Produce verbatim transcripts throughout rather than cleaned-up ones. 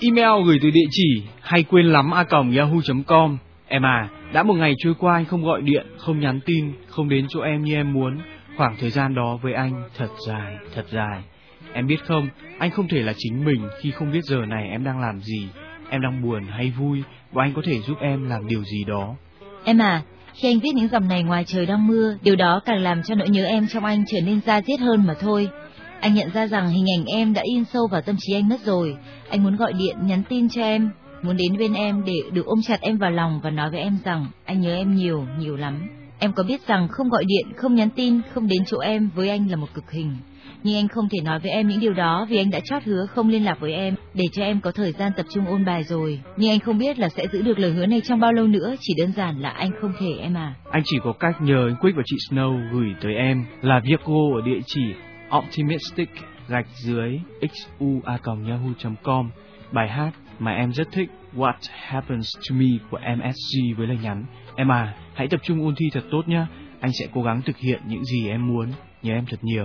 Email gửi từ địa chỉ hay quên lắm a còng yahoo chấm com. Em à, đã một ngày trôi qua anh không gọi điện, không nhắn tin, không đến chỗ em như em muốn. Khoảng thời gian đó với anh thật dài, thật dài. Em biết không, anh không thể là chính mình khi không biết giờ này em đang làm gì, em đang buồn hay vui, và anh có thể giúp em làm điều gì đó. Em à, khi anh viết những dòng này ngoài trời đang mưa, điều đó càng làm cho nỗi nhớ em trong anh trở nên da diết hơn mà thôi. Anh nhận ra rằng hình ảnh em đã in sâu vào tâm trí anh mất rồi. Anh muốn gọi điện, nhắn tin cho em, muốn đến bên em để được ôm chặt em vào lòng và nói với em rằng anh nhớ em nhiều, nhiều lắm. Em có biết rằng không gọi điện, không nhắn tin, không đến chỗ em với anh là một cực hình. Nhưng anh không thể nói với em những điều đó vì anh đã chót hứa không liên lạc với em để cho em có thời gian tập trung ôn bài rồi. Nhưng anh không biết là sẽ giữ được lời hứa này trong bao lâu nữa, chỉ đơn giản là anh không thể em à. Anh chỉ có cách nhờ anh Quick và chị Snow gửi tới em là Virgo ở địa chỉ optimistic gạch dưới xua còng yahoo chấm com. Bài hát mà em rất thích, What Happens to Me của em ét giê với lời nhắn: em à, hãy tập trung ôn thi thật tốt nhé. Anh sẽ cố gắng thực hiện những gì em muốn. Nhớ em thật nhiều.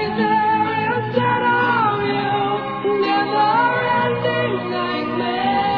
Never ending nightmare.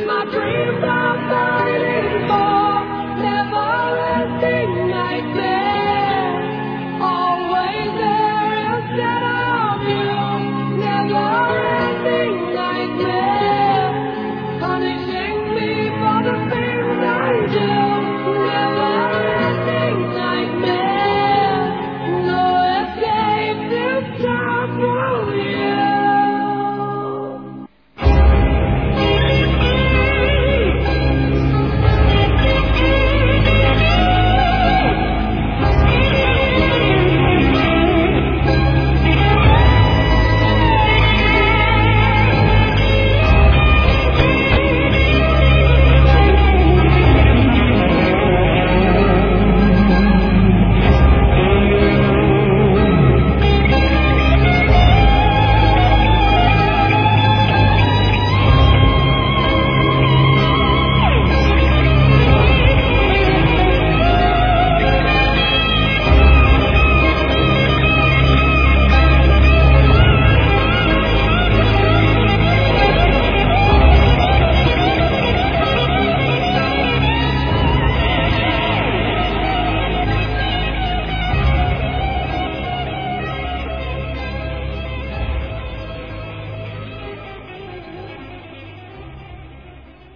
my dreams